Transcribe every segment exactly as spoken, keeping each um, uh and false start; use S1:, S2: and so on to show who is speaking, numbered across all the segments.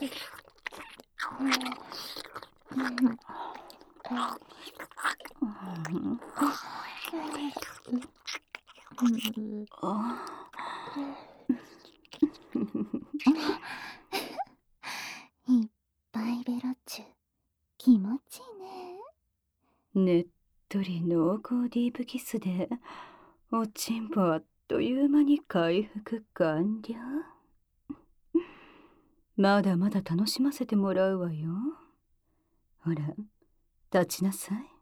S1: いっぱいベロっちゅう気持ちいいね。
S2: ねっとり濃厚ディープキスでおちんぽあっという間に回復完了。まだまだ楽しませてもらうわよ。ほら、立ちなさい。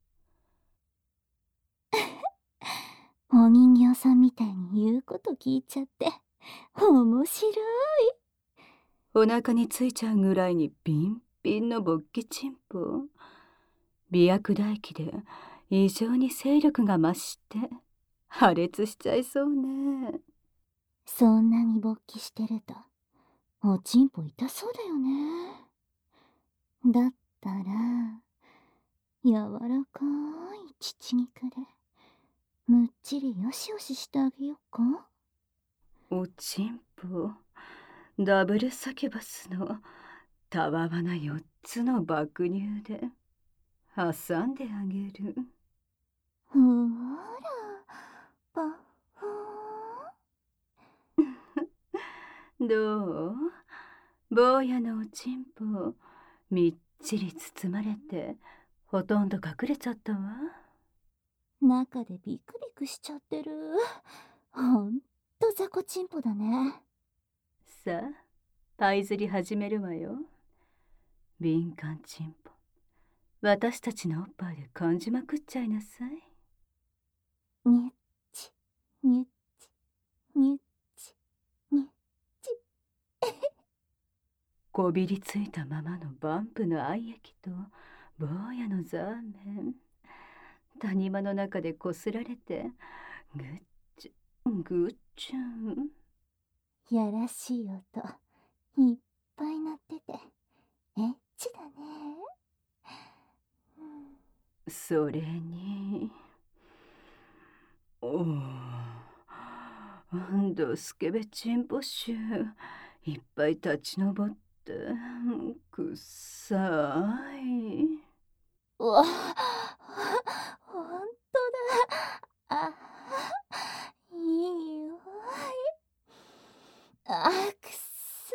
S1: お人形さんみたいに言うこと聞いちゃって面白い。
S2: お腹についちゃうぐらいにピンピンの勃起チンポ。媚薬唾液で異常に勢力が増して破裂しちゃいそうね。
S1: そんなに勃起してるとおちんぽ痛そうだよね。だったら柔らかい乳肉でむっちりよしよししてあげようか。
S2: おちんぽダブルサキュバスのたわわなよっつの爆乳で挟んであげる。
S1: ほらパッフ
S2: ーンどう？坊やのおちんぽみっちり包まれてほとんど隠れちゃったわ。
S1: 中でビクビクしちゃってる。ほんと雑魚ちんぽだね。
S2: さあパイ釣り始めるわよ。敏感ちんぽ私たちのおっぱいで感じまくっちゃいなさい。
S1: にゅっちにゅっちにゅっちにゅっち
S2: こびりついたままのバンプの愛液と坊やのザーメン、谷間の中でこすられてぐっちゅぐっちゅん。
S1: やらしい音いっぱい鳴っててエッチだね。
S2: それにおおドスケベチンポ臭いっぱい立ち上ってくっさい。
S1: うわほんとだ。あいいよあくさ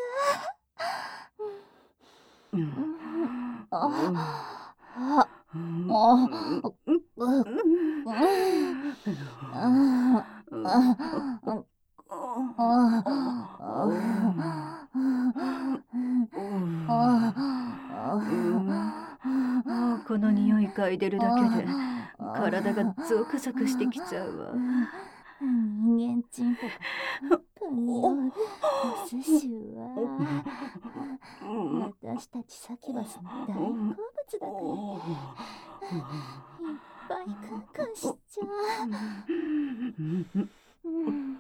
S2: うん
S1: あああ
S2: この匂い嗅いでるだけで体がゾクゾクしてきちゃうわ。
S1: 人間チンポがプンプン匂うお寿司は私たちサキュバスの大好物だからいっぱいクンクンしちゃう。うん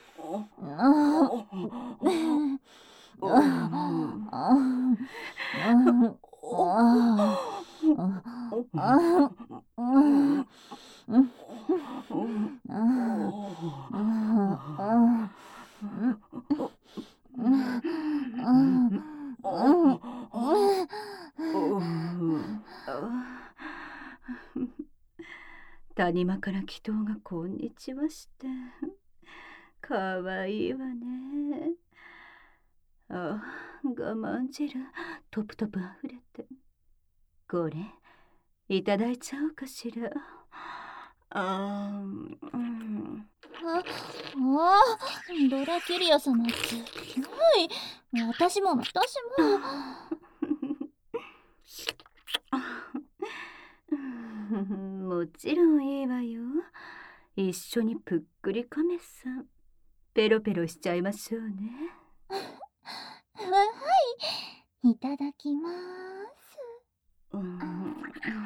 S2: 谷間から祈祷がこんにちはしてかわいいわね。あ我慢汁トプトプあふれてこれいただいちゃおうかしら。あー、うん、
S1: ああドラキュリア様ってはい私も私も
S2: もちろんいいわよ。一緒にぷっくり亀さんペロペロしちゃいましょうね。
S1: はいいただきます。
S2: うん、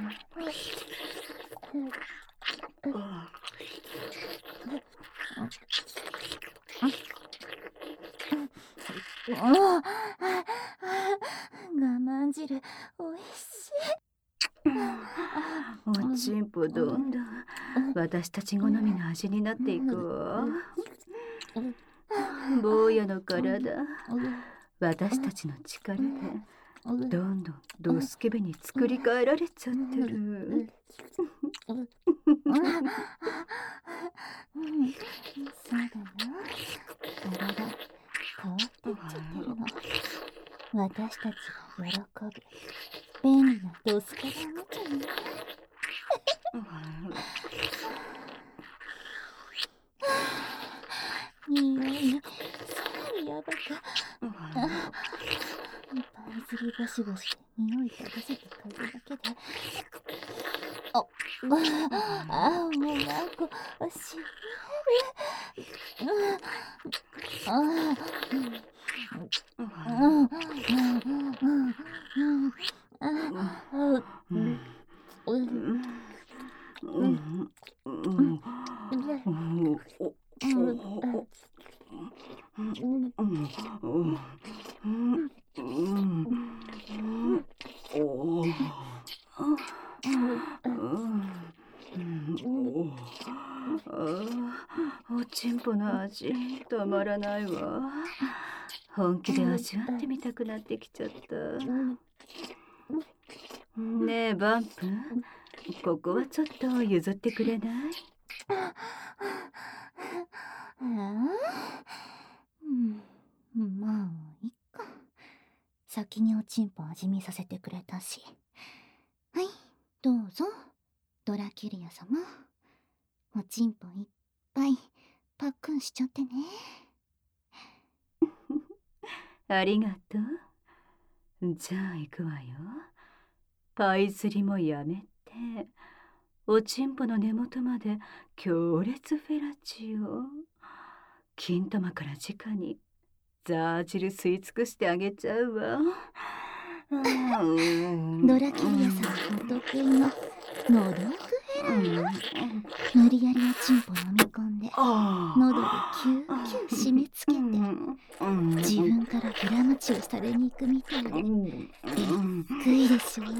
S1: 我慢汁おいしい。
S2: おちんぽどんどん私たち好みの味になっていくわ。坊やの体私たちの力でどんどんドスケベに作り変えられちゃってる。
S1: そうだな。体変わってっちゃってるの。私たちが喜ぶ便利なドスケベおもちゃに。匂いさらにやばく。パイズリゴシゴシで匂い嗅がせて嗅ぐだけで。あ、あ、もうなんかしびれる。ああ、
S2: おちんぽの味たまらないわ。本気で味わってみたくなってきちゃった。ねえバンプ、ここはちょっと譲ってくれない？
S1: うん、まあいっか。先におちんぽ味見させてくれたし。はい、どうぞドラキュリア様。おちんぽいっぱいパックンしちゃってね。
S2: ありがとう。じゃあ行くわよ。パイ釣りもやめて、おちんぽの根元まで強烈フェラチオ。金玉から直にザー汁吸い尽くしてあげちゃうわ。
S1: ドラキュリアさんお得意の喉奥フェラ。無理やりおちんぽ飲み込んで喉でキューキュー締め付けて、自分からフラムチをされに行くみたいでびっくりでしょ。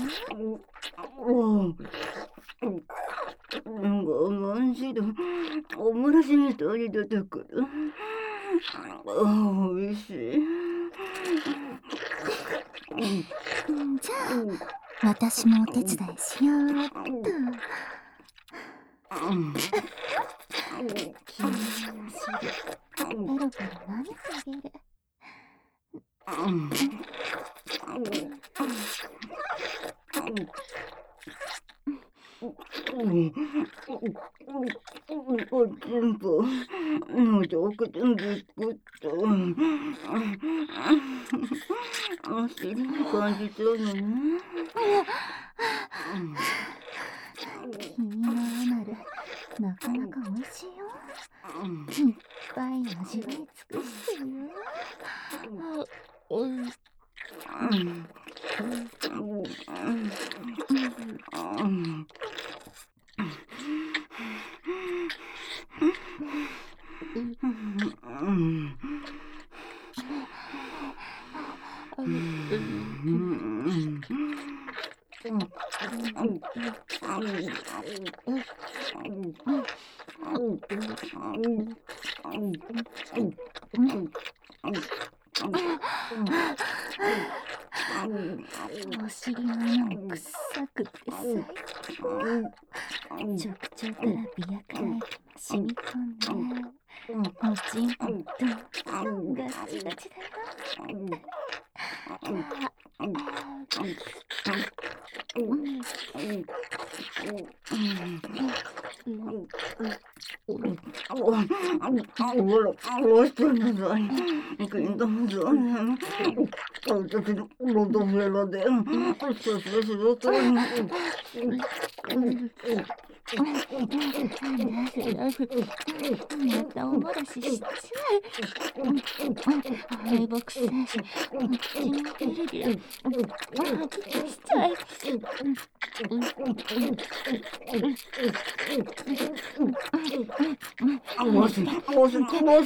S2: 我慢しろ、おもらしみたいに出てくる。おいしい。
S1: じゃあ私もお手伝いしようっと。君のお尻ペロペロ舐めてあげる。
S2: おちんぽ、喉奥でぎっくった。お尻に感じちゃうのね。
S1: 君のアナルなかなかおいしいよ。いっぱい味わい尽くしてるよ。お尻の穴も臭くて最高。直腸から美薬液が染み込んで、おちんぽとガチガチだよ。またおもらししちゃう。敗北せこっちのテレビを吐き出しちゃい。
S2: もしもしもし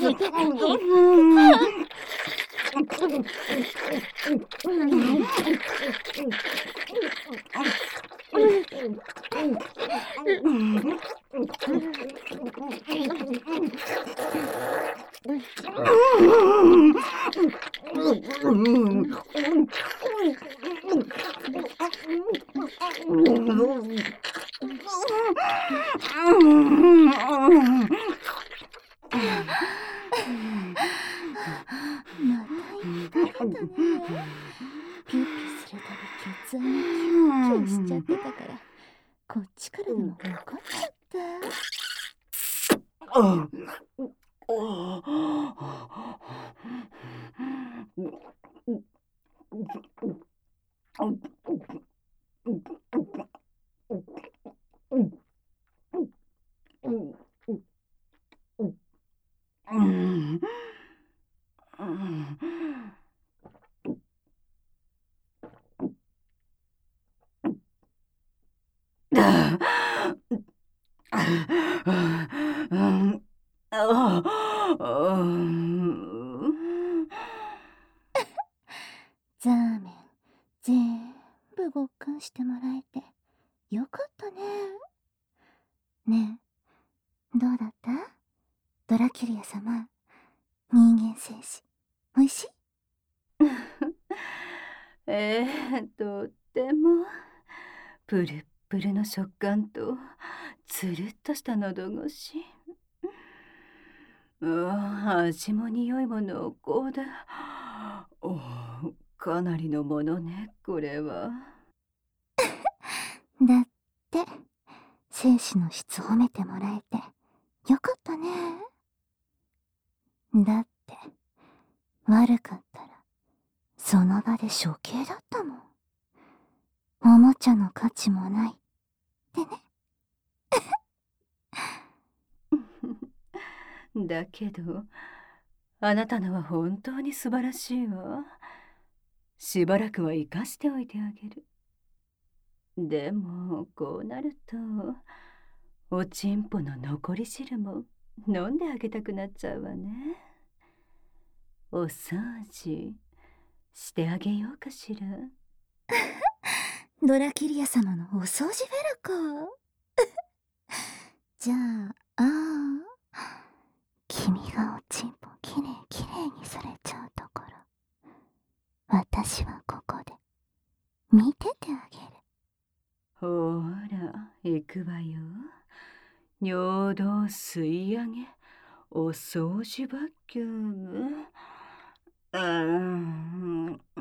S1: だね。ピュッピュするたびケツ穴キュンキュンしちゃってたから、こっちからでも分かっちゃった。ザーメン全部ごっかんしてもらえてよかったね。ねえ、どうだった？ドラキュリア様、人間精子おいしい？
S2: ええ、とってもプルップルの食感とつるっとした喉越し、うん、味も匂いも濃厚で、おー、かなりのものね、これは。
S1: だって精子の質褒めてもらえてよかったね。だって悪かったらその場で処刑だったもん。おもちゃの価値もないってね。
S2: だけどあなたのは本当に素晴らしいわ。しばらくは生かしておいてあげる。でもこうなるとおちんぽの残り汁も飲んであげたくなっちゃうわね。お掃除してあげようかしら。
S1: ドラキュリア様のお掃除フェラか。じゃあ、ああ、君がおちんぽきれいきれいにされちゃうところ、私はここで見ててあげる。
S2: ほら行くわよ。尿道吸い上げお掃除バキューム。うーん、うん、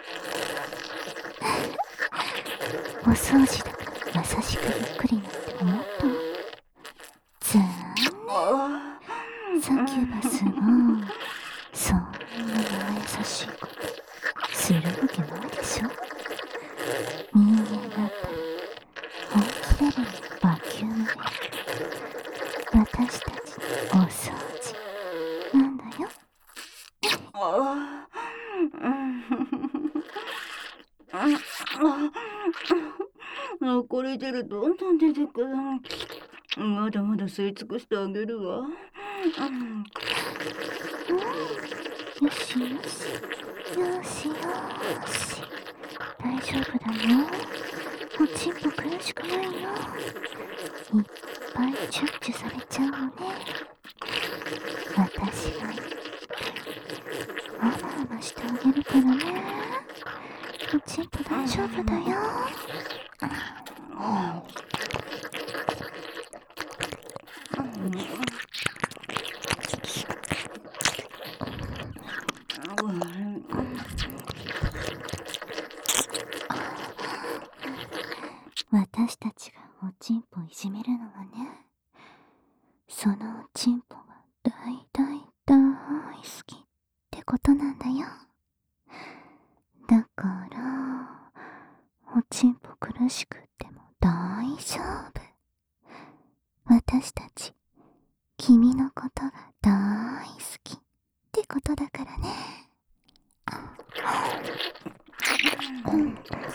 S1: お掃除だから優しくゆっくりなって思ったの。残念。サキュバスもそんな優しいことするわけないでしょ。人間だったら本気レベルのバキュームで私たちのお掃除なんだよ。
S2: あ残り汁どんどん出てくる。まだまだ吸い尽くしてあげるわ。
S1: よしよしよしよし、大丈夫だよ。おちんぽ苦しくないよ。いっぱいチュッチュされちゃうのね。私がいっぱいあまあましてあげるからね。おちんぽ大丈夫だよ。私たちがおちんぽいじめるのはね、そのおちんぽが大大大好きってことなんだよ。だからおちんぽ苦しくっても大丈夫。私たち君のことが大好きってことだからね。うん、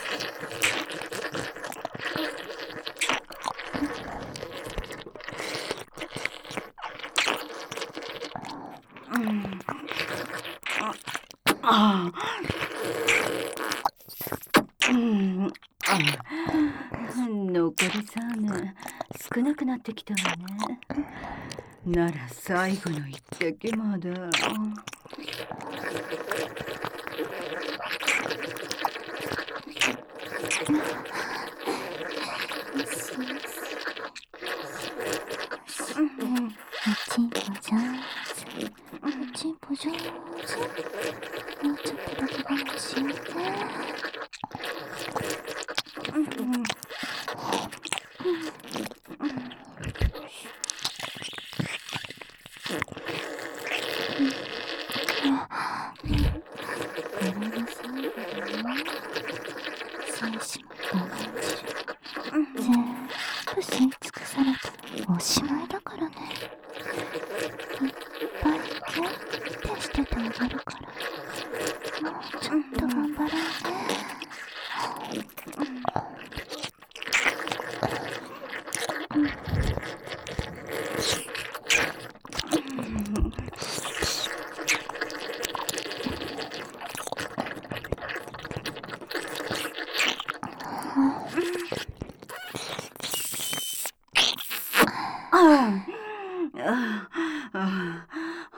S2: あうん、残りさんねん少なくなってきたわね。なら最後の一滴まで。
S1: おちんぽ上手、おちんぽ上手。 もうちょっとだけ我慢しようぜ。胸の最後だよ。精子も我慢汁全部吸い尽くされたらおしまいだからね。いっぱいキュッてしててあげるから、もうちょっと頑張ろうね。
S2: あああ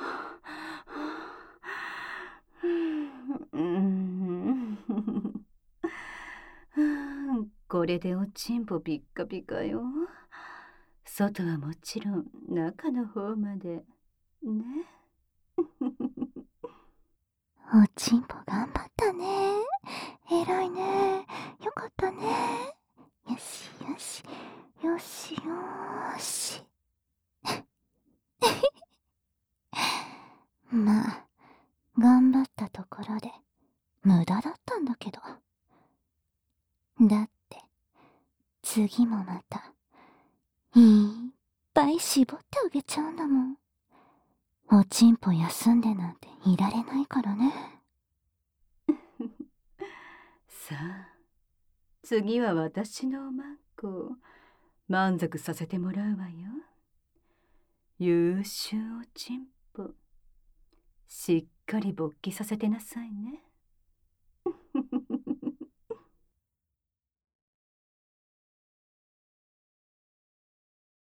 S2: うんこれでおちんぽピッカピカよ。外はもちろん中の方までね。
S1: おちんぽ頑張ったね。偉いね。よかったね。よしよしよしよーし。まあ頑張ったところで無駄だったんだけど。だって次もまたいっぱい絞ってあげちゃうんだもん。おちんぽ休んでなんていられないからね。
S2: さあ次は私のおまんこを満足させてもらうわよ。優秀おちんぽ、しっかり勃起させてなさいね。